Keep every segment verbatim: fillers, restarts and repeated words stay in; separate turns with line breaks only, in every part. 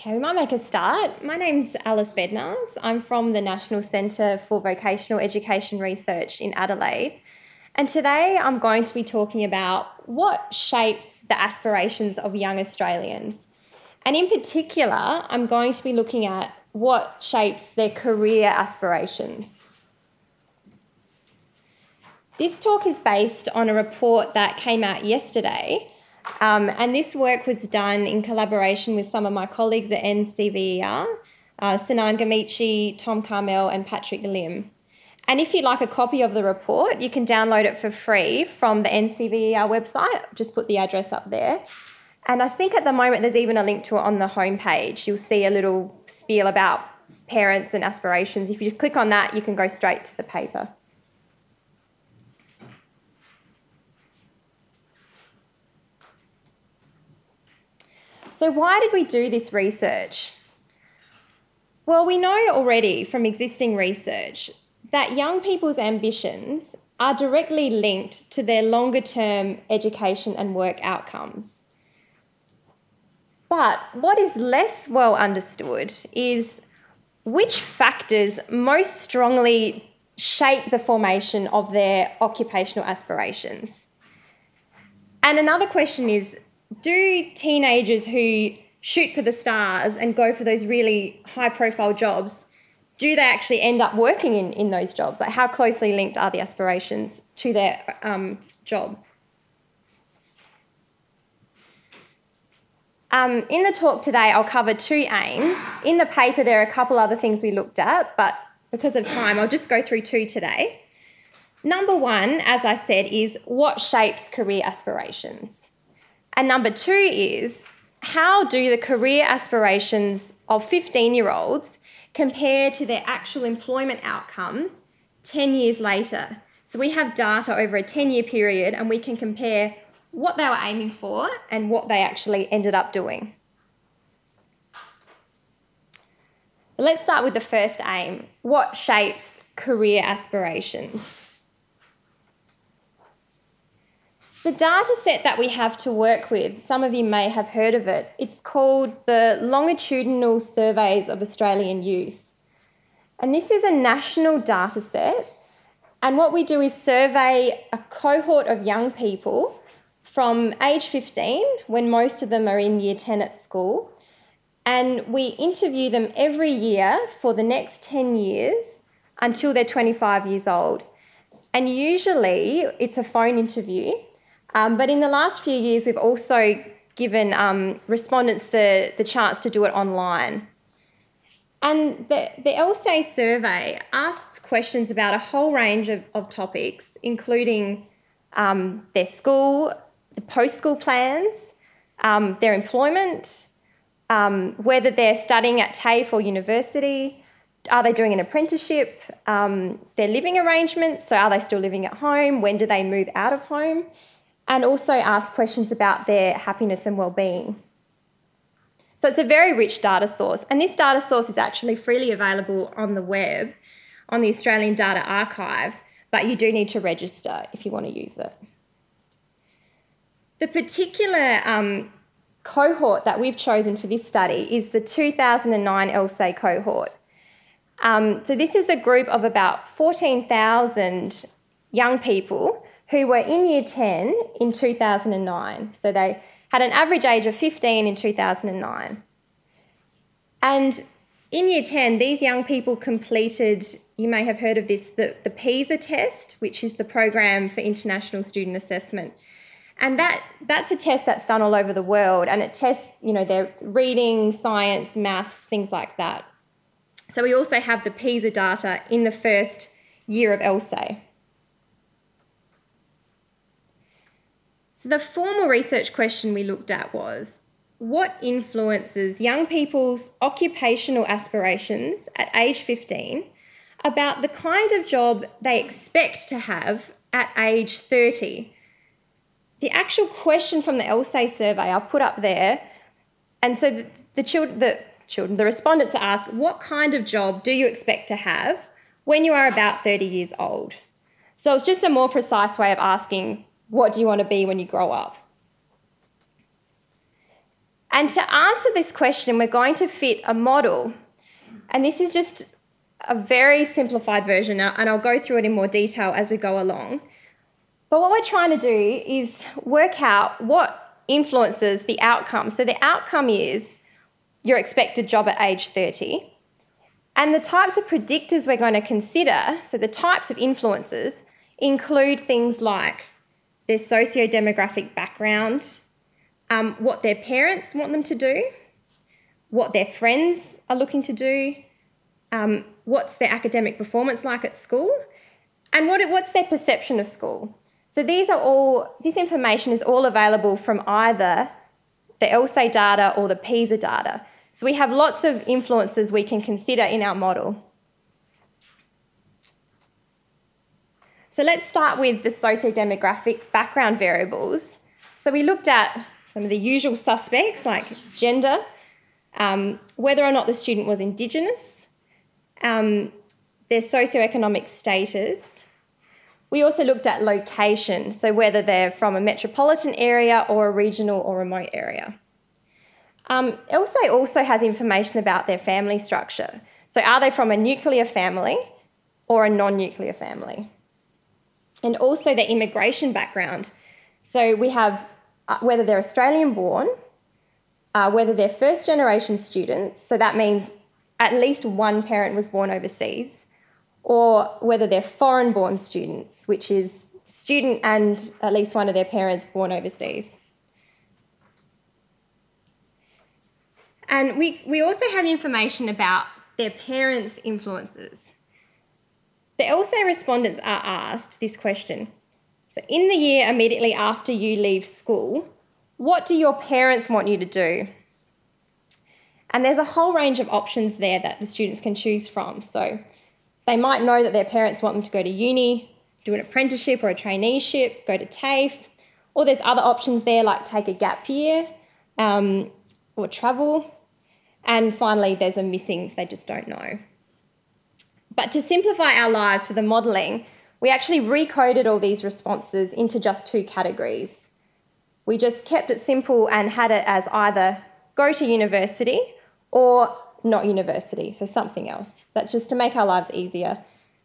Okay, we might make a start. My name's Alice Bednars. I'm from the National Centre for Vocational Education Research in Adelaide. And today I'm going to be talking about what shapes the aspirations of young Australians. And in particular, I'm going to be looking at what shapes their career aspirations. This talk is based on a report that came out yesterday. Um, and this work was done in collaboration with some of my colleagues at N C V E R, uh, Sinan Gamici, Tom Carmel and Patrick Lim. And if you'd like a copy of the report, you can download it for free from the N C V E R website. Just put the address up there. And I think at the moment there's even a link to it on the homepage. You'll see a little spiel about parents and aspirations. If you just click on that, you can go straight to the paper. So why did we do this research? Well, we know already from existing research that young people's ambitions are directly linked to their longer-term education and work outcomes. But what is less well understood is which factors most strongly shape the formation of their occupational aspirations. And another question is, do teenagers who shoot for the stars and go for those really high-profile jobs, do they actually end up working in, in those jobs? Like, how closely linked are the aspirations to their um, job? Um, in the talk today, I'll cover two aims. In the paper, there are a couple other things we looked at, but because of time, I'll just go through two today. Number one, as I said, is what shapes career aspirations? And number two is, how do the career aspirations of fifteen-year-olds compare to their actual employment outcomes ten years later? So we have data over a ten-year period and we can compare what they were aiming for and what they actually ended up doing. Let's start with the first aim. What shapes career aspirations? The data set that we have to work with, some of you may have heard of it, it's called the Longitudinal Surveys of Australian Youth. And this is a national data set, and what we do is survey a cohort of young people from age fifteen, when most of them are in year ten at school, and we interview them every year for the next ten years until they're twenty-five years old. And usually it's a phone interview. Um, but in the last few years, we've also given um, respondents the, the chance to do it online. And the, the L S A survey asks questions about a whole range of, of topics, including um, their school, the post-school plans, um, their employment, um, whether they're studying at TAFE or university, are they doing an apprenticeship, um, their living arrangements, so are they still living at home, when do they move out of home, and also ask questions about their happiness and well-being. So it's a very rich data source, and this data source is actually freely available on the web, on the Australian Data Archive, but you do need to register if you want to use it. The particular um, cohort that we've chosen for this study is the two thousand nine L S A cohort. Um, so this is a group of about fourteen thousand young people who were in year ten in two thousand nine. So they had an average age of fifteen in two thousand nine. And in year ten, these young people completed, you may have heard of this, the, the PISA test, which is the Program for International Student Assessment. And that that's a test that's done all over the world, and it tests, you know, their reading, science, maths, things like that. So we also have the PISA data in the first year of L S A. So the formal research question we looked at was, what influences young people's occupational aspirations at age fifteen about the kind of job they expect to have at age thirty? The actual question from the L S A survey I've put up there, and so the, the, children, the children, the respondents are asked, what kind of job do you expect to have when you are about thirty years old? So it's just a more precise way of asking, what do you want to be when you grow up? And to answer this question, we're going to fit a model. And this is just a very simplified version, and I'll go through it in more detail as we go along. But what we're trying to do is work out what influences the outcome. So the outcome is your expected job at age thirty. And the types of predictors we're going to consider, so the types of influences, include things like their socio-demographic background, um, what their parents want them to do, what their friends are looking to do, um, what's their academic performance like at school, and what, what's their perception of school. So these are all, this information is all available from either the ELSA data or the PISA data. So we have lots of influences we can consider in our model. So let's start with the socio-demographic background variables. So we looked at some of the usual suspects like gender, um, whether or not the student was Indigenous, um, their socioeconomic status. We also looked at location, so whether they're from a metropolitan area or a regional or remote area. Um, ELSA also has information about their family structure. So are they from a nuclear family or a non-nuclear family? And also their immigration background. So we have uh, whether they're Australian born, uh, whether they're first generation students, so that means at least one parent was born overseas, or whether they're foreign born students, which is student and at least one of their parents born overseas. And we, we also have information about their parents' influences. The ELSA respondents are asked this question. So in the year immediately after you leave school, what do your parents want you to do? And there's a whole range of options there that the students can choose from. So they might know that their parents want them to go to uni, do an apprenticeship or a traineeship, go to TAFE, or there's other options there like take a gap year um, or travel. And finally, there's a missing if they just don't know. But to simplify our lives for the modelling, we actually recoded all these responses into just two categories. We just kept it simple and had it as either go to university or not university, so something else. That's just to make our lives easier.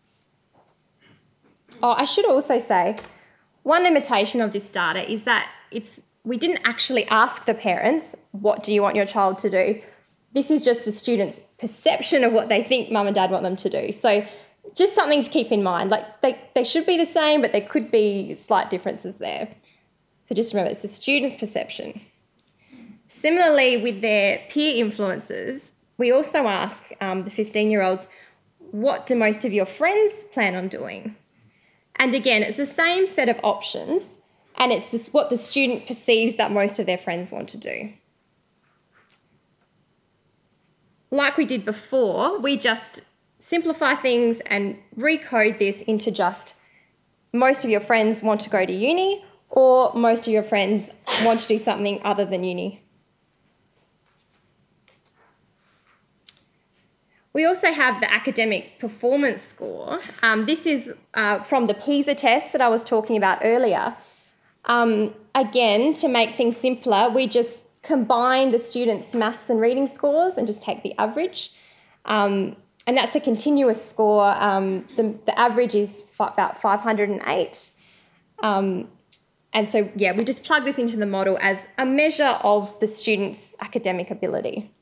Oh, I should also say, one limitation of this data is that it's we didn't actually ask the parents, what do you want your child to do? This is just the student's perception of what they think mum and dad want them to do. So just something to keep in mind. Like they, they should be the same, but there could be slight differences there. So just remember, it's the student's perception. Similarly, with their peer influences, we also ask um, the fifteen-year-olds, what do most of your friends plan on doing? And again, it's the same set of options, and it's this, what the student perceives that most of their friends want to do. Like we did before, we just simplify things and recode this into just most of your friends want to go to uni or most of your friends want to do something other than uni. We also have the academic performance score. Um, this is uh, from the PISA test that I was talking about earlier. Um, again, to make things simpler, we just combine the students' maths and reading scores and just take the average. Um, and that's a continuous score. Um, the, the average is f- about five hundred eight. Um, and so, yeah, we just plug this into the model as a measure of the student's academic ability.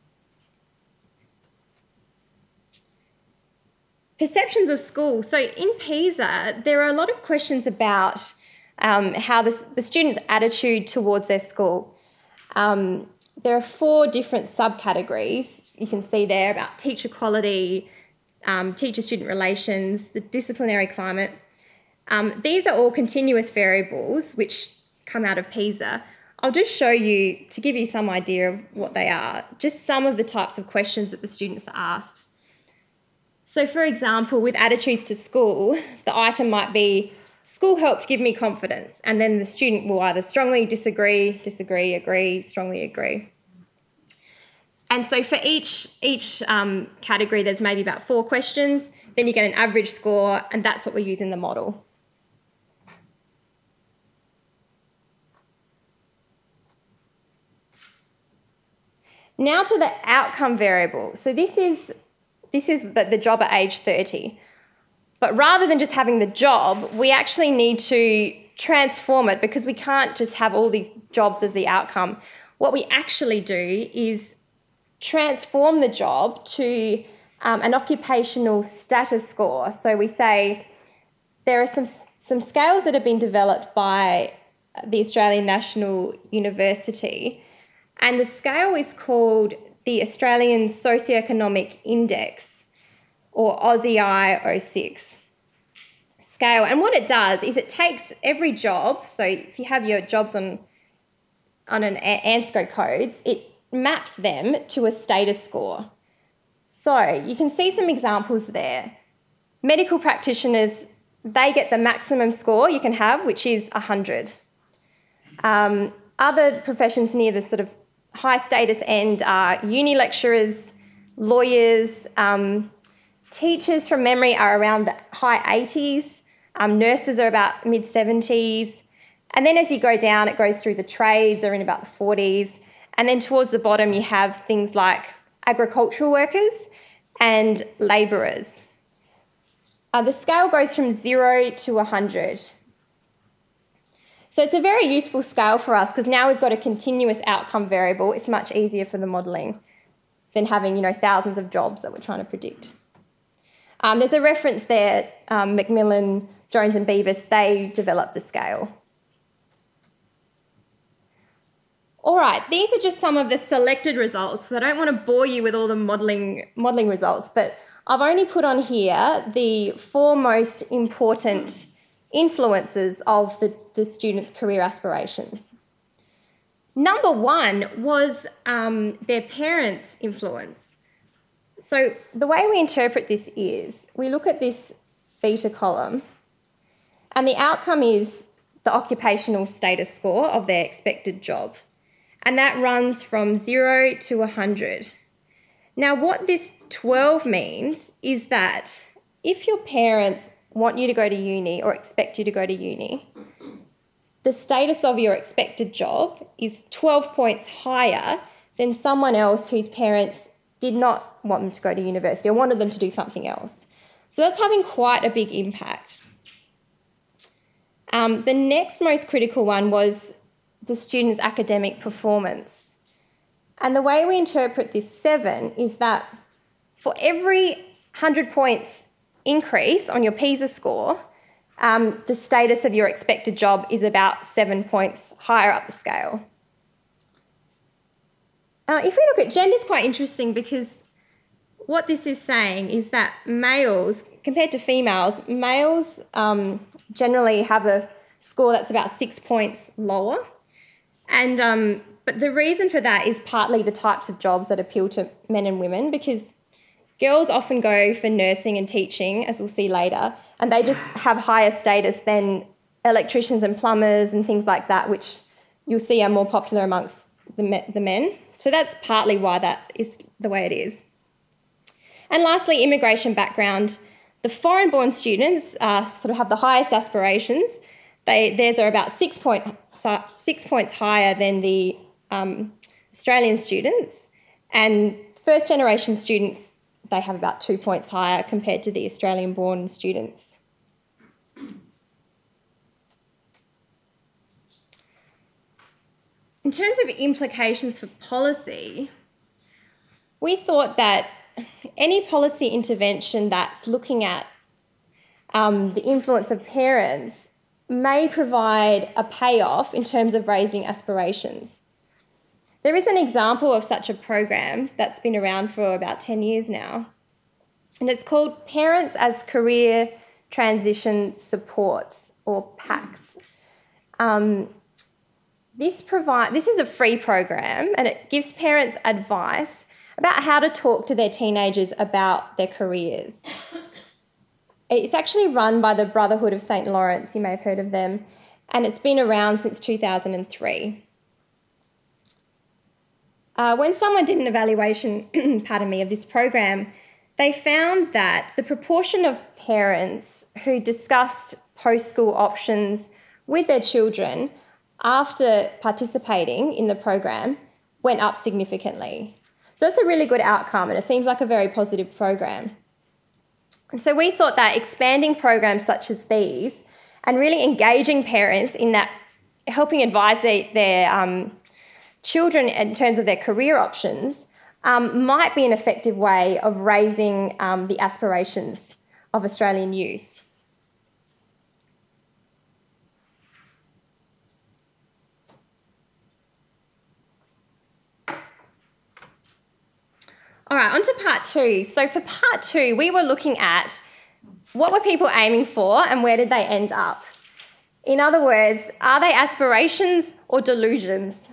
Perceptions of school. So in PISA, there are a lot of questions about um, how the, the student's attitude towards their school. Um, there are four different subcategories you can see there about teacher quality, um, teacher-student relations, the disciplinary climate. Um, these are all continuous variables which come out of PISA. I'll just show you, to give you some idea of what they are, just some of the types of questions that the students are asked. So, for example, with attitudes to school, the item might be, school helped give me confidence, and then the student will either strongly disagree, disagree, agree, strongly agree. And so for each, each um, category, there's maybe about four questions, then you get an average score, and that's what we use in the model. Now to the outcome variable. So this is this is the, the job at age thirty. But rather than just having the job, we actually need to transform it, because we can't just have all these jobs as the outcome. What we actually do is transform the job to um, an occupational status score. So we say there are some, some scales that have been developed by the Australian National University, and the scale is called the Australian Socioeconomic Index, or Aussie I oh six scale. And what it does is it takes every job, so if you have your jobs on, on an ANSCO codes, it maps them to a status score. So you can see some examples there. Medical practitioners, they get the maximum score you can have, which is one hundred. Um, other professions near the sort of high status end are uni lecturers, lawyers, um, teachers from memory are around the high eighties, um, nurses are about mid seventies, and then as you go down it goes through the trades are in about the forties, and then towards the bottom you have things like agricultural workers and labourers. Uh, the scale goes from zero to one hundred. So it's a very useful scale for us, because now we've got a continuous outcome variable. It's much easier for the modelling than having, you know, thousands of jobs that we're trying to predict. Um, there's a reference there, um, Macmillan, Jones and Beavis, they developed the scale. All right, these are just some of the selected results. I don't want to bore you with all the modelling modelling results, but I've only put on here the four most important influences of the, the students' career aspirations. Number one was um, their parents' influence. So the way we interpret this is we look at this beta column, and the outcome is the occupational status score of their expected job. And that runs from zero to one hundred. Now, what this twelve means is that if your parents want you to go to uni or expect you to go to uni, the status of your expected job is twelve points higher than someone else whose parents did not want them to go to university or wanted them to do something else. So that's having quite a big impact. Um, the next most critical one was the student's academic performance. And the way we interpret this seven is that for every one hundred points increase on your PISA score, um, the status of your expected job is about seven points higher up the scale. Uh, if we look at gender, it's quite interesting, because what this is saying is that males, compared to females, males um, generally have a score that's about six points lower. And um, but the reason for that is partly the types of jobs that appeal to men and women, because girls often go for nursing and teaching, as we'll see later, and they just have higher status than electricians and plumbers and things like that, which you'll see are more popular amongst the, me- the men. So that's partly why that is the way it is. And lastly, immigration background. The foreign-born students uh, sort of have the highest aspirations. They, theirs are about six, point, six points higher than the um, Australian students. And first-generation students, they have about two points higher compared to the Australian-born students. In terms of implications for policy, we thought that any policy intervention that's looking at um, the influence of parents may provide a payoff in terms of raising aspirations. There is an example of such a program that's been around for about ten years now, and it's called Parents as Career Transition Supports, or PACS. Um, this, provide, this is a free program, and it gives parents advice about how to talk to their teenagers about their careers. It's actually run by the Brotherhood of Saint Lawrence, you may have heard of them, and it's been around since two thousand three. Uh, when someone did an evaluation, pardon me, of this program, they found that the proportion of parents who discussed post-school options with their children after participating in the program went up significantly. So that's a really good outcome, and it seems like a very positive program. And so we thought that expanding programs such as these and really engaging parents in that, helping advise their, their um, children in terms of their career options, um, might be an effective way of raising um, the aspirations of Australian youth. All right, on to part two. So for part two, we were looking at what were people aiming for and where did they end up? In other words, are they aspirations or delusions?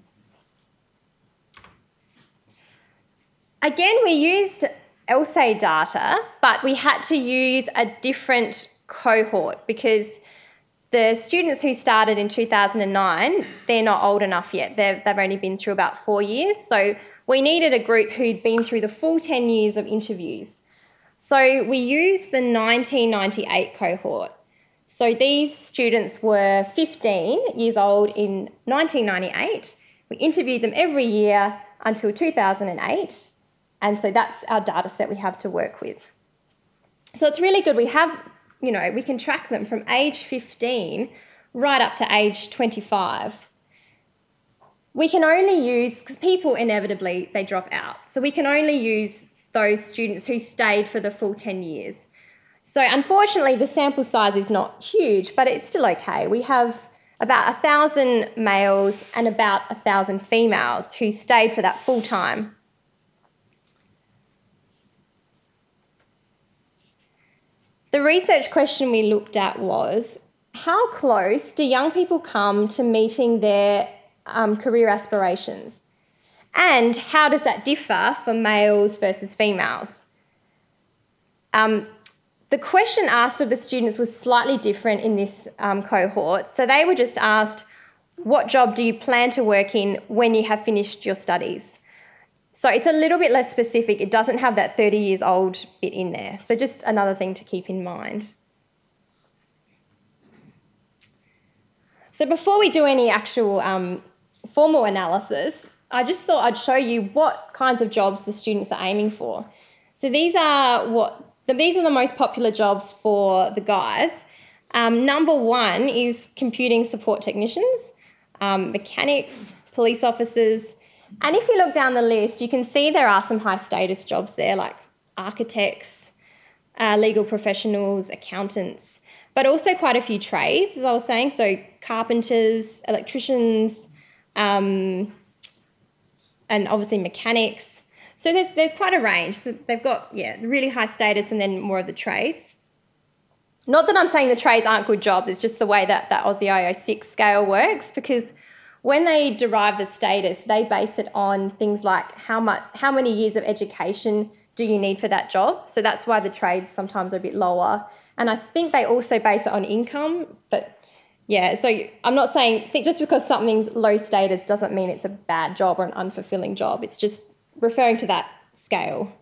Again, we used L S A data, but we had to use a different cohort because the students who started in two thousand nine, they're not old enough yet. They've, they've only been through about four years. So we needed a group who'd been through the full ten years of interviews. So we used the nineteen ninety-eight cohort. So these students were fifteen years old in nineteen ninety-eight. We interviewed them every year until two thousand eight. And so that's our data set we have to work with. So it's really good. We have, you know, we can track them from age fifteen right up to age twenty-five. We can only use, because people inevitably, they drop out. So we can only use those students who stayed for the full ten years. So unfortunately, the sample size is not huge, but it's still okay. We have about one thousand males and about one thousand females who stayed for that full time. The research question we looked at was, how close do young people come to meeting their um, career aspirations? And how does that differ for males versus females? Um, the question asked of the students was slightly different in this um, cohort. So they were just asked, what job do you plan to work in when you have finished your studies? So it's a little bit less specific. It doesn't have that thirty years old bit in there. So just another thing to keep in mind. So before we do any actual um, formal analysis, I just thought I'd show you what kinds of jobs the students are aiming for. So these are what these are the most popular jobs for the guys. Um, number one is computing support technicians, um, mechanics, police officers. And if you look down the list, you can see there are some high status jobs there, like architects, uh, legal professionals, accountants, but also quite a few trades, as I was saying. So carpenters, electricians, um, and obviously mechanics. So there's there's quite a range. So they've got, yeah, really high status and then more of the trades. Not that I'm saying the trades aren't good jobs, it's just the way that that Aussie I O six scale works, because when they derive the status, they base it on things like how much, how many years of education do you need for that job. So that's why the trades sometimes are a bit lower. And I think they also base it on income. But yeah, so I'm not saying, think just because something's low status doesn't mean it's a bad job or an unfulfilling job. It's just referring to that scale.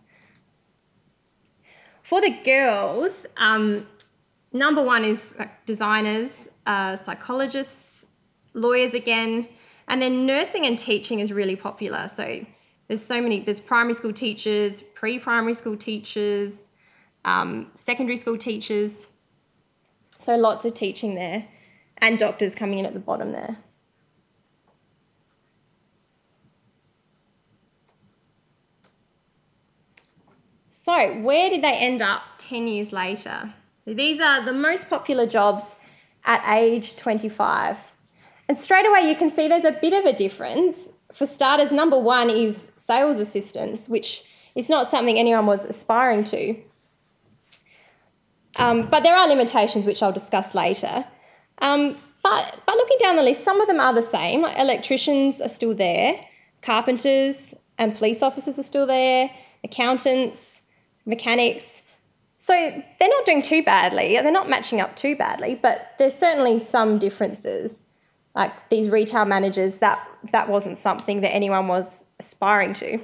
For the girls, um, number one is designers, uh, psychologists, lawyers again, and then nursing and teaching is really popular. So there's so many, there's primary school teachers, pre-primary school teachers, um, secondary school teachers. So lots of teaching there, and doctors coming in at the bottom there. So where did they end up ten years later? These are the most popular jobs at age twenty-five. And straight away you can see there's a bit of a difference. For starters, number one is sales assistants, which is not something anyone was aspiring to. Um, but there are limitations, which I'll discuss later. Um, but, but looking down the list, some of them are the same. Like electricians are still there, carpenters and police officers are still there, accountants, mechanics. So they're not doing too badly. They're not matching up too badly, but there's certainly some differences. Like these retail managers, that, that wasn't something that anyone was aspiring to.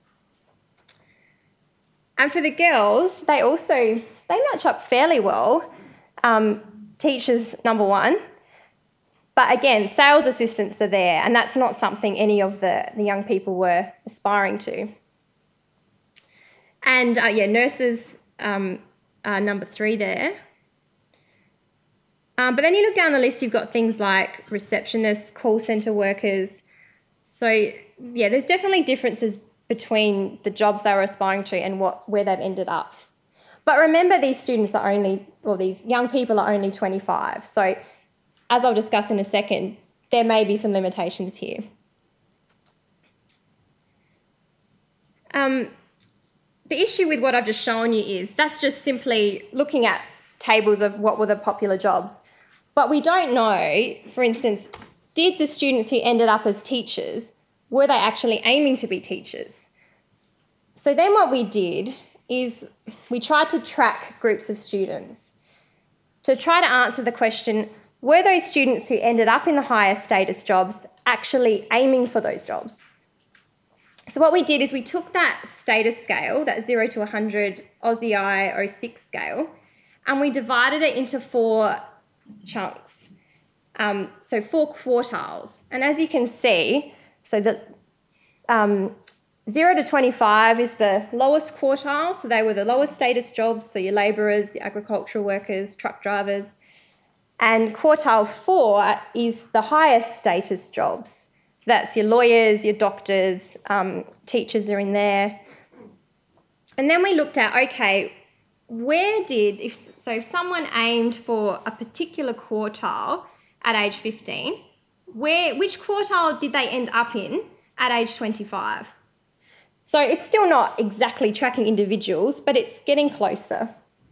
And for the girls, they also, they match up fairly well. Um, teachers, number one. But again, sales assistants are there, and that's not something any of the, the young people were aspiring to. And uh, yeah, nurses um, are number three there. Um, but then you look down the list, you've got things like receptionists, call centre workers. So yeah, there's definitely differences between the jobs they were aspiring to and what where they've ended up. But remember, these students are only, or these young people are only twenty-five. So as I'll discuss in a second, there may be some limitations here. Um, the issue with what I've just shown you is that's just simply looking at tables of what were the popular jobs. But we don't know, for instance, did the students who ended up as teachers, were they actually aiming to be teachers? So then what we did is we tried to track groups of students to try to answer the question, were those students who ended up in the higher status jobs actually aiming for those jobs? So what we did is we took that status scale, that zero to one hundred Aussie I oh six scale, and we divided it into four chunks, um, so four quartiles. And as you can see, so the um, zero to twenty-five is the lowest quartile, so they were the lowest status jobs, so your labourers, your agricultural workers, truck drivers. And quartile four is the highest status jobs. That's your lawyers, your doctors, um, teachers are in there. And then we looked at, okay, where did, if so if someone aimed for a particular quartile at age fifteen, where which quartile did they end up in at age twenty-five? So it's still not exactly tracking individuals, but it's getting closer.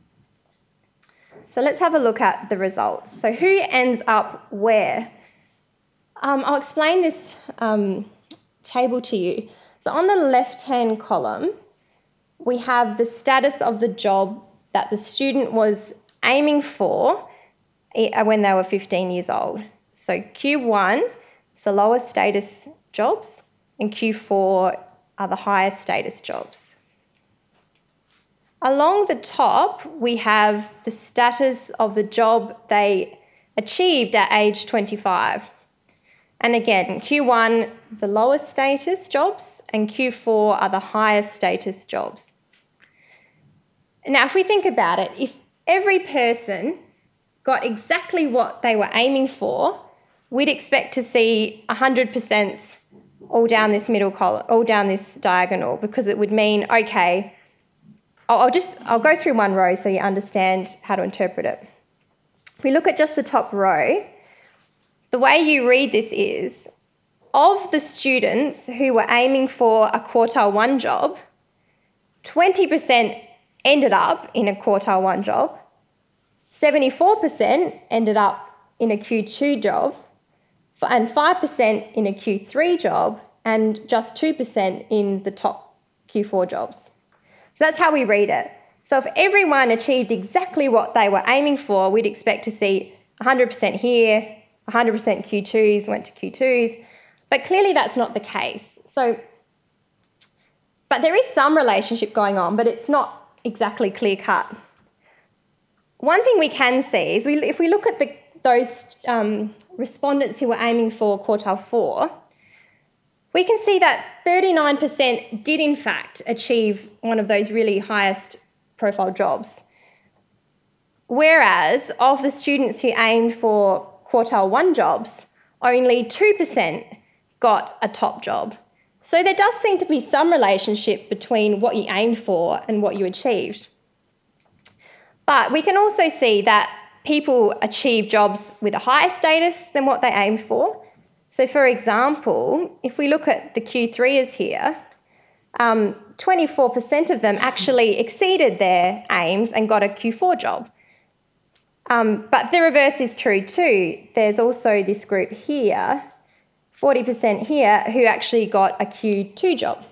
So let's have a look at the results. So who ends up where? Um, I'll explain this um, table to you. So on the left-hand column, we have the status of the job that the student was aiming for when they were fifteen years old. So Q one is the lowest status jobs, and Q four are the highest status jobs. Along the top, we have the status of the job they achieved at age twenty-five. And again, Q one, the lowest status jobs, and Q four are the highest status jobs. Now, if we think about it, if every person got exactly what they were aiming for, we'd expect to see one hundred percent all down this middle column, all down this diagonal, because it would mean, okay, I'll, I'll just, I'll go through one row so you understand how to interpret it. If we look at just the top row, the way you read this is, of the students who were aiming for a quartile one job, twenty percent ended up in a quartile one job, seventy-four percent ended up in a Q two job, and five percent in a Q three job, and just two percent in the top Q four jobs. So that's how we read it. So if everyone achieved exactly what they were aiming for, we'd expect to see one hundred percent here, one hundred percent Q twos went to Q twos, but clearly that's not the case. So, but there is some relationship going on, but it's not exactly clear cut. One thing we can see is we, if we look at the, those um, respondents who were aiming for quartile four, we can see that thirty-nine percent did in fact achieve one of those really highest profile jobs. Whereas of the students who aimed for quartile one jobs, only two percent got a top job. So there does seem to be some relationship between what you aimed for and what you achieved. But we can also see that people achieve jobs with a higher status than what they aimed for. So for example, if we look at the Q threeers here, um, twenty-four percent of them actually exceeded their aims and got a Q four job. Um, but the reverse is true too. There's also this group here, forty percent here, who actually got a Q two job.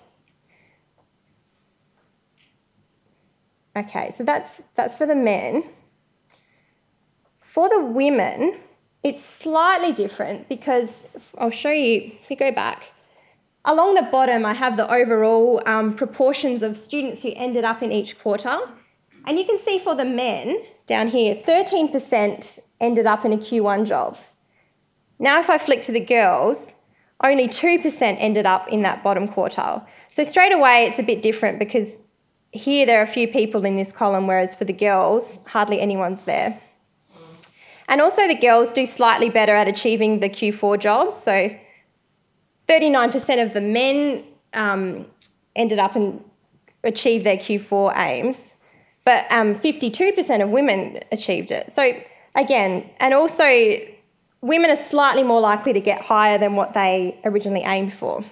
Okay, so that's, that's for the men. For the women, it's slightly different because I'll show you, if we go back, along the bottom I have the overall um, proportions of students who ended up in each quartile. And you can see for the men down here, thirteen percent ended up in a Q one job. Now if I flick to the girls, only two percent ended up in that bottom quartile. So straight away it's a bit different because here there are a few people in this column, whereas for the girls, hardly anyone's there. And also the girls do slightly better at achieving the Q four jobs. So thirty-nine percent of the men um, ended up and achieved their Q four aims, but um, fifty-two percent of women achieved it. So again, and also women are slightly more likely to get higher than what they originally aimed for.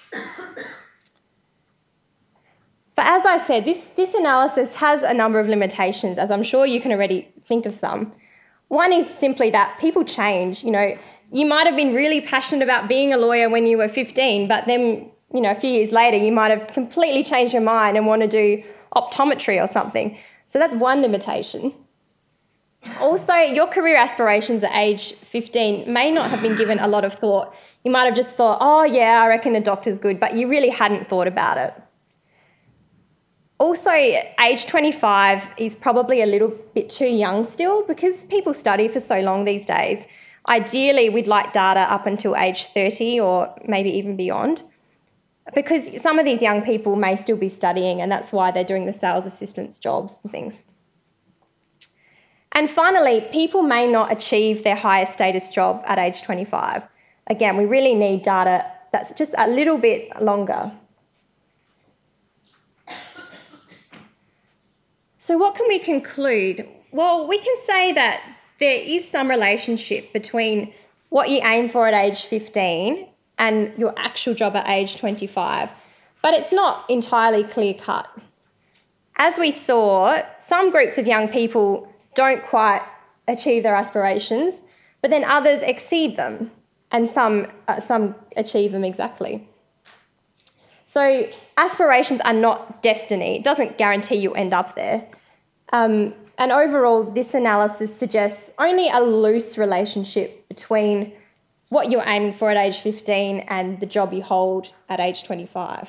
But as I said, this, this analysis has a number of limitations, as I'm sure you can already think of some. One is simply that people change. You know, you might have been really passionate about being a lawyer when you were fifteen, but then, you know, a few years later, you might have completely changed your mind and want to do optometry or something. So that's one limitation. Also, your career aspirations at age fifteen may not have been given a lot of thought. You might have just thought, oh yeah, I reckon a doctor's good, but you really hadn't thought about it. Also, age twenty-five is probably a little bit too young still because people study for so long these days. Ideally, we'd like data up until age thirty or maybe even beyond, because some of these young people may still be studying, and that's why they're doing the sales assistants jobs and things. And finally, people may not achieve their highest status job at age twenty-five. Again, we really need data that's just a little bit longer. So what can we conclude? Well, we can say that there is some relationship between what you aim for at age fifteen and your actual job at age twenty-five, but it's not entirely clear-cut. As we saw, some groups of young people don't quite achieve their aspirations, but then others exceed them, and some, uh, some achieve them exactly. So aspirations are not destiny. It doesn't guarantee you'll end up there. Um, and overall, this analysis suggests only a loose relationship between what you're aiming for at age fifteen and the job you hold at age twenty-five.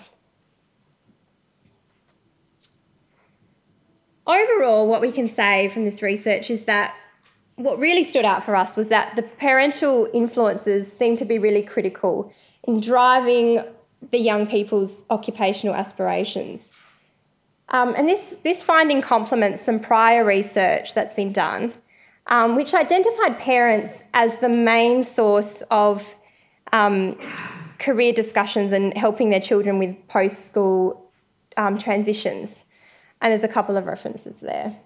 Overall, what we can say from this research is that what really stood out for us was that the parental influences seem to be really critical in driving the young people's occupational aspirations. Um, and this, this finding complements some prior research that's been done, um, which identified parents as the main source of um, career discussions and helping their children with post-school um, transitions. And there's a couple of references there.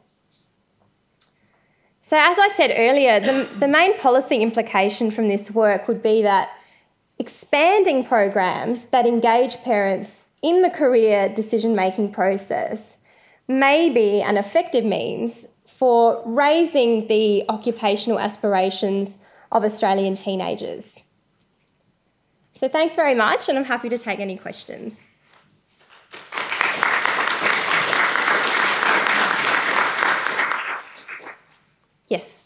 So as I said earlier, the, the main policy implication from this work would be that expanding programs that engage parents in the career decision-making process may be an effective means for raising the occupational aspirations of Australian teenagers. So thanks very much, and I'm happy to take any questions. Yes.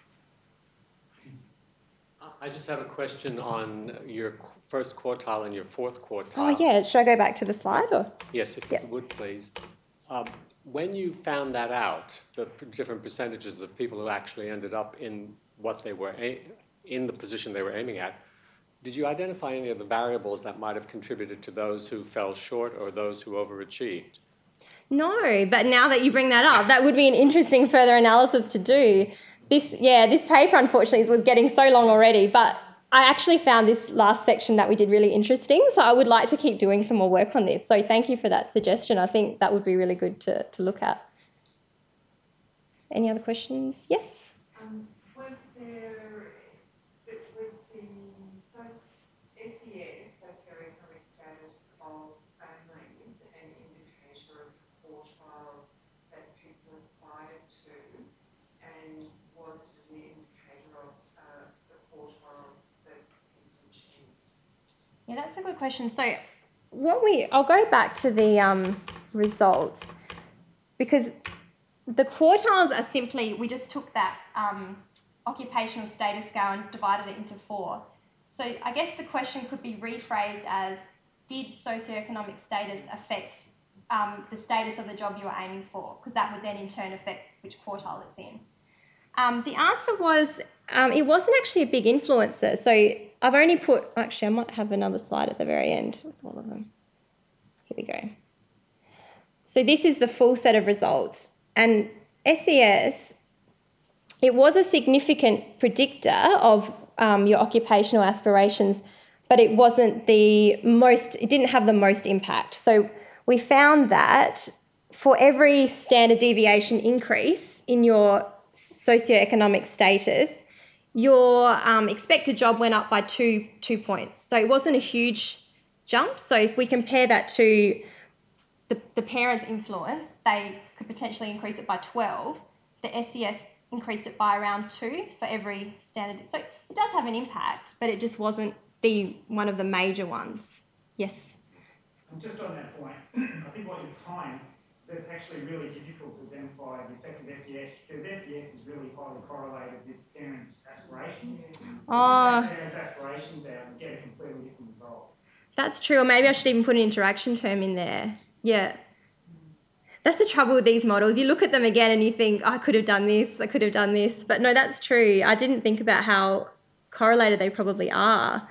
I just have a question on your first quartile and your fourth quartile.
Oh, yeah. Should I go back to the slide? Or?
Yes, if you yep. would, please. Um, when you found that out, the different percentages of people who actually ended up in what they were, in the position they were aiming at, did you identify any of the variables that might have contributed to those who fell short or those who overachieved?
No, but now that you bring that up, that would be an interesting further analysis to do. This, yeah, this paper, unfortunately, was getting so long already, but I actually found this last section that we did really interesting, so I would like to keep doing some more work on this. So thank you for that suggestion. I think that would be really good to, to look at. Any other questions? Yes?
Um, was there, was the so, S E S, socioeconomic status of families, an indicator of the quartile that people aspired to, and was it an indicator of uh, the quartile that people achieved?
Yeah, that's a good question. So what we, I'll go back to the um, results, because the quartiles are simply, we just took that um, occupational status scale and divided it into four. So I guess the question could be rephrased as, did socioeconomic status affect um, the status of the job you were aiming for? Because that would then in turn affect which quartile it's in. Um, the answer was, um, it wasn't actually a big influencer. So I've only put, actually I might have another slide at the very end with all of them. Here we go. So this is the full set of results. And S E S, it was a significant predictor of um, your occupational aspirations, but it wasn't the most, it didn't have the most impact. So we found that for every standard deviation increase in your socioeconomic status, your um, expected job went up by two, two points. So it wasn't a huge jump. So if we compare that to the, the parents' influence, they could potentially increase it by twelve. The S E S increased it by around two for every standard. So it does have an impact, but it just wasn't the one of the major ones. Yes?
And just on that point, I think what you find is that it's actually really difficult to identify the effect of S E S because S E S is really highly correlated with parents' aspirations.
Oh,
If you take parents' aspirations out, you get a completely different result.
That's true. Or maybe I should even put an interaction term in there. Yeah. That's the trouble with these models. You look at them again and you think, oh, I could have done this, I could have done this. But no, that's true. I didn't think about how correlated they probably are.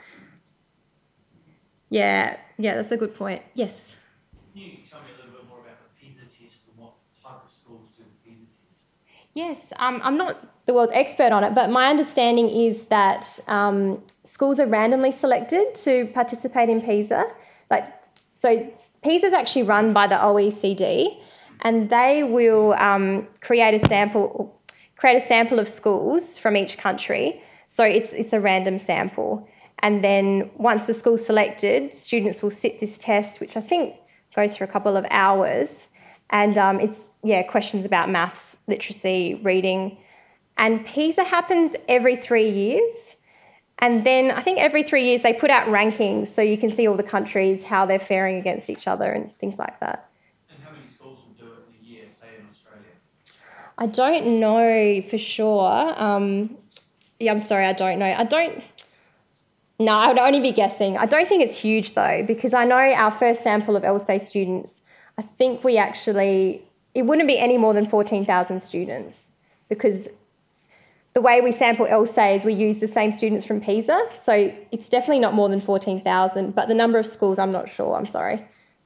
Yeah, yeah, that's a good point. Yes?
Can you tell me a little bit more about the PISA test and what type of schools do the PISA test?
Yes, um, I'm not the world's expert on it, but my understanding is that um, schools are randomly selected to participate in PISA. Like, so PISA is actually run by the O E C D, and they will um, create a sample, create a sample of schools from each country. So it's it's a random sample, and then once the school's selected, students will sit this test, which I think goes for a couple of hours, and um, it's yeah questions about maths, literacy, reading, and PISA happens every three years. And then I think every three years they put out rankings so you can see all the countries, how they're faring against each other and things like that.
And how many schools will do it in a year, say in Australia?
I don't know for sure. Um, yeah, I'm sorry, I don't know. I don't... No, I would only be guessing. I don't think it's huge though, because I know our first sample of L S A students, I think we actually... It wouldn't be any more than fourteen thousand students because the way we sample L S A is we use the same students from PISA, so it's definitely not more than fourteen thousand, but the number of schools, I'm not sure, I'm sorry.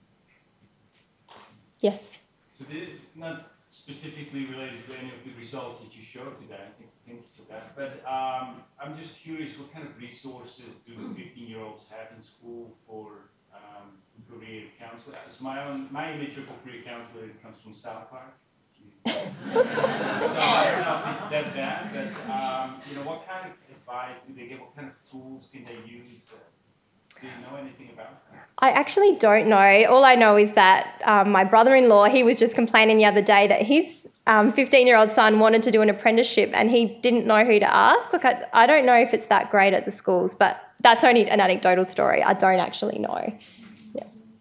Yes?
So they're not specifically related to any of the results that you showed today, I think, thank you for that, but um, I'm just curious, what kind of resources do the fifteen-year-olds have in school for um, career counselor? So my own, my image of a career counselor comes from South Park. So I don't know if it's that bad, but um, you know, what kind of advice do they get? What kind of tools can they use? Do you know anything about that?
I actually don't know. All I know is that um, my brother-in-law, he was just complaining the other day that his um, fifteen-year-old son wanted to do an apprenticeship and he didn't know who to ask. Like, I, I don't know if it's that great at the schools, but that's only an anecdotal story. I don't actually know. Yeah.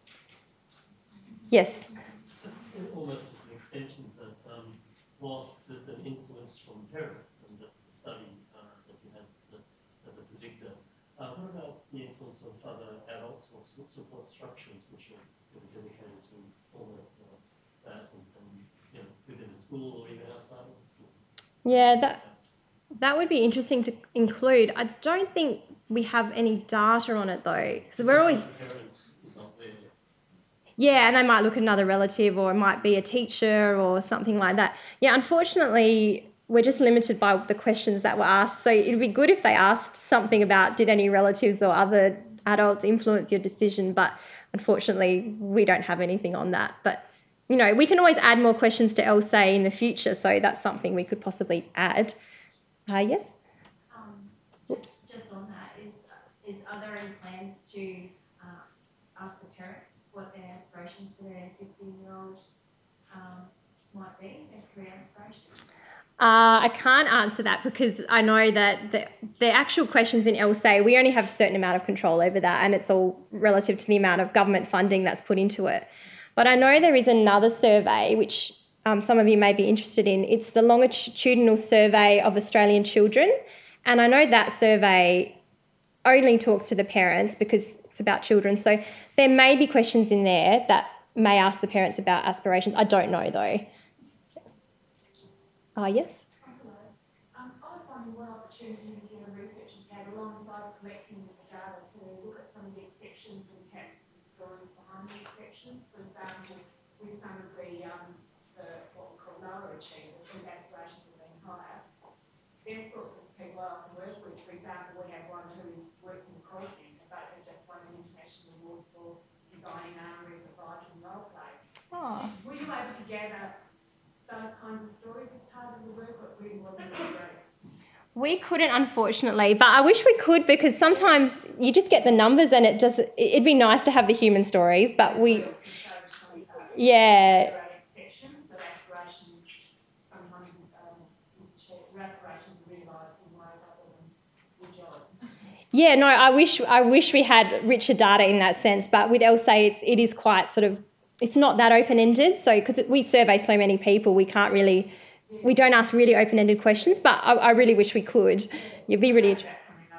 Yes?
Just almost an extension that um, was there's an influence from parents, and that's the study uh, that you had as a, as a predictor. Uh, what about the influence of other adults or support structures which are you know, dedicated to almost uh, that and, and you know, within the school or even outside of the school?
Yeah, that that would be interesting to include. I don't think we have any data on it though, because we're always...
Parents is not there.
Yeah, and they might look at another relative or it might be a teacher or something like that. Yeah, unfortunately, we're just limited by the questions that were asked. So it'd be good if they asked something about did any relatives or other adults influence your decision, but unfortunately, we don't have anything on that. But, you know, we can always add more questions to L S A in the future, so that's something we could possibly add. Uh, yes?
Um,
Oops.
just, just on that, is, is are there any plans to uh, ask the parents what their aspirations for their fifteen-year-old um, might be, their career aspirations?
Uh, I can't answer that because I know that the, the actual questions in L S A, we only have a certain amount of control over that, and it's all relative to the amount of government funding that's put into it. But I know there is another survey which um, some of you may be interested in. It's the Longitudinal Survey of Australian Children, and I know that survey only talks to the parents because it's about children. So there may be questions in there that may ask the parents about aspirations. I don't know though. Ah, uh, yes?
Hello. Um, I was wondering what opportunities your researchers had alongside collecting the data to look at some of the exceptions and perhaps the stories behind the exceptions. For example,
with some of the, um, the, what we call lower achievers, whose aspirations have been higher, they're sorts of people I often work with. For example, we have one who works in the call centre, but has just won an international award for designing armory for Viking role play.
Oh.
Were you able to gather those kinds of stories as part of the work, or it really wasn't that great?
We couldn't, unfortunately, but I wish we could, because sometimes you just get the numbers and it just, it'd be nice to have the human stories, but we, yeah. Yeah, no, I wish I wish we had richer data in that sense, but with L S A it's it is quite sort of, it's not that open-ended, so because we survey so many people, we can't really, we don't ask really open-ended questions, but I, I really wish we could. You'd be really interesting.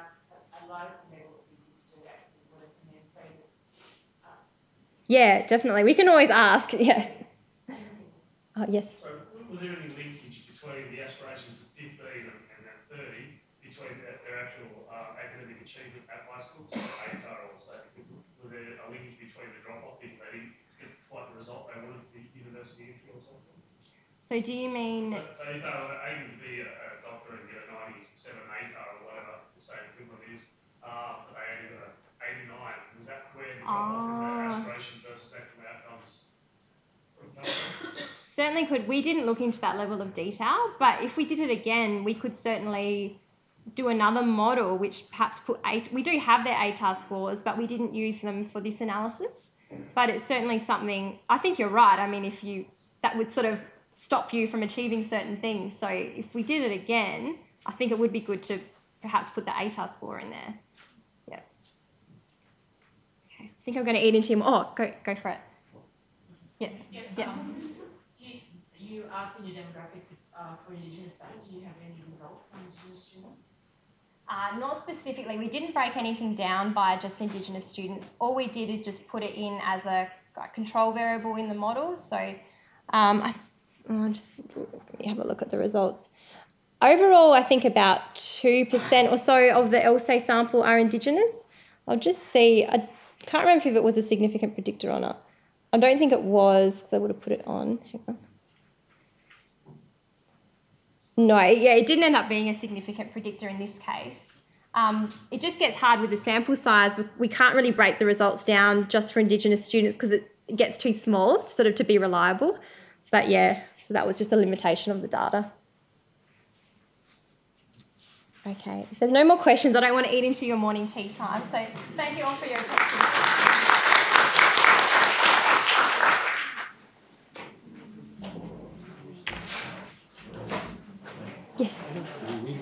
Yeah, definitely. We can always ask. Yeah. Oh, yes.
So, was there any linkage between the aspirations of fifteen and, and that thirty, between their, their actual uh, academic achievement at high school, so A T A R or so? Was there a linkage between the drop-off if they didn't get quite the result they wanted at the university entry or something?
So do you mean...
So, so if they were aiming to be a, a doctor and get a ninety-seven A T A R or whatever the same equivalent is, uh, but they only got an eighty-nine, was that where the drop-off in their aspiration versus actual outcomes?
Certainly could. We didn't look into that level of detail, but if we did it again, we could certainly do another model which perhaps put eight. We do have their A T A R scores, but we didn't use them for this analysis. But it's certainly something, I think you're right. I mean, if you, that would sort of stop you from achieving certain things. So if we did it again, I think it would be good to perhaps put the A T A R score in there. Yeah. Okay. I think I'm going to eat into him. Oh, go go for it. Yeah.
Yeah.
Yeah.
Um, do you, you asked in your demographics uh, for Indigenous studies, do you have any results on Indigenous students?
Uh, not specifically. We didn't break anything down by just Indigenous students. All we did is just put it in as a control variable in the model. So um, I I'll just let me have a look at the results. Overall, I think about two percent or so of the L S A sample are Indigenous. I'll just see. I can't remember if it was a significant predictor or not. I don't think it was, because I would have put it on. Hang on. No, yeah, it didn't end up being a significant predictor in this case. Um, it just gets hard with the sample size. We can't really break the results down just for Indigenous students because it gets too small sort of to be reliable. But yeah, so that was just a limitation of the data. Okay, if there's no more questions, I don't want to eat into your morning tea time. So thank you all for your attention. Yes.